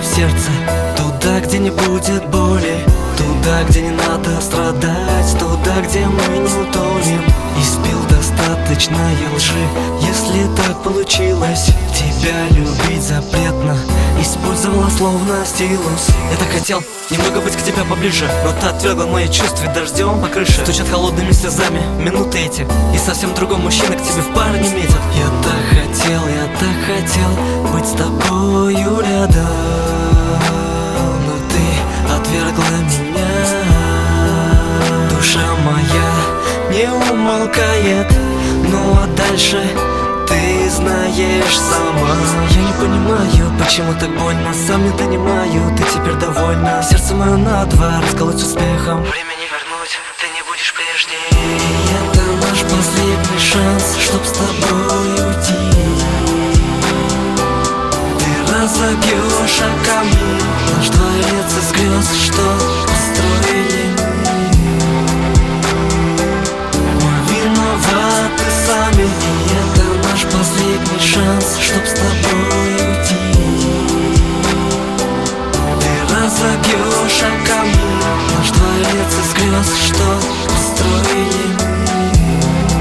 в сердце, туда, где не будет боли, туда, где не надо страдать, туда, где мы не утонем. Испил достаточно лжи, если так получилось. Тебя любить запретно, использовала словно стилус. Я так хотел немного быть к тебе поближе, но ты отвергла мои чувства дождем по крыше. Стучат холодными слезами минуты эти, и совсем другой мужчина к тебе в пару не метит. Я так хотел быть с тобою рядом, но ты отвергла меня. Душа моя не умолкает, ну а дальше ты знаешь сама. Я не понимаю, почему так больно, сам не донимаю. Ты теперь довольна, сердце мое на два расколоть успехом. Время не вернуть, ты не будешь прежней. И это наш последний шанс, чтоб с тобой уйти. Ты разобьешь о камни наш дворец из грез, что построили мы. Мы виноваты сами, и это наш последний шанс, чтоб с тобой уйти. Ты разобьешь о камни наш дворец из грез, что построили мы.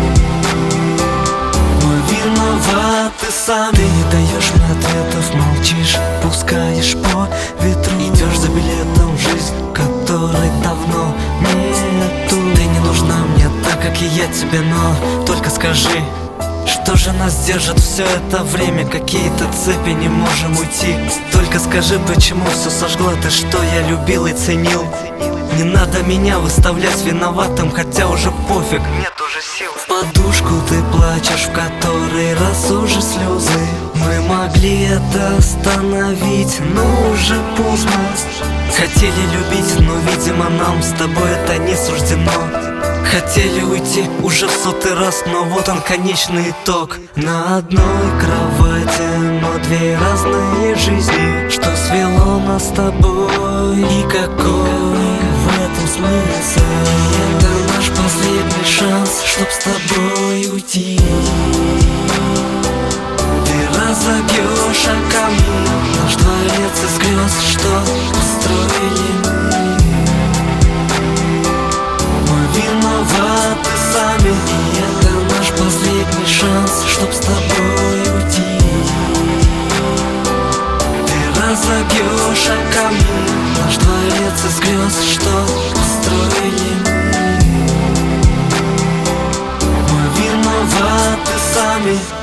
Мы виноваты сами. Ты не даешь мне ответов, молчишь, пускаешь по ветру. Идешь за билетом в жизнь, которой давно нету. Ты не нужна мне так, как и я тебе, но только скажи, что же нас держит все это время? Какие-то цепи, не можем уйти. Только скажи, почему все сожгла ты, что я любил и ценил. Не надо меня выставлять виноватым, хотя уже пофиг, Нет уже сил. в подушку ты плачешь, в который раз уже слезы. Мы могли это остановить, но уже поздно. Хотели любить, но, видимо, нам с тобой это не суждено. Хотели уйти уже в 100-й раз, но вот он конечный итог. На одной кровати, но две разные жизни. Что свело нас с тобой и какой в этом смысл? Это наш последний шанс, чтоб с тобой уйти. Ты разобьешь о камни наш дворец из грез, что построили мы. Мы виноваты сами, и это наш последний шанс, чтоб с тобой уйти. Ты разобьешь о камни наш дворец из грез, что построили мы. Мы виноваты сами.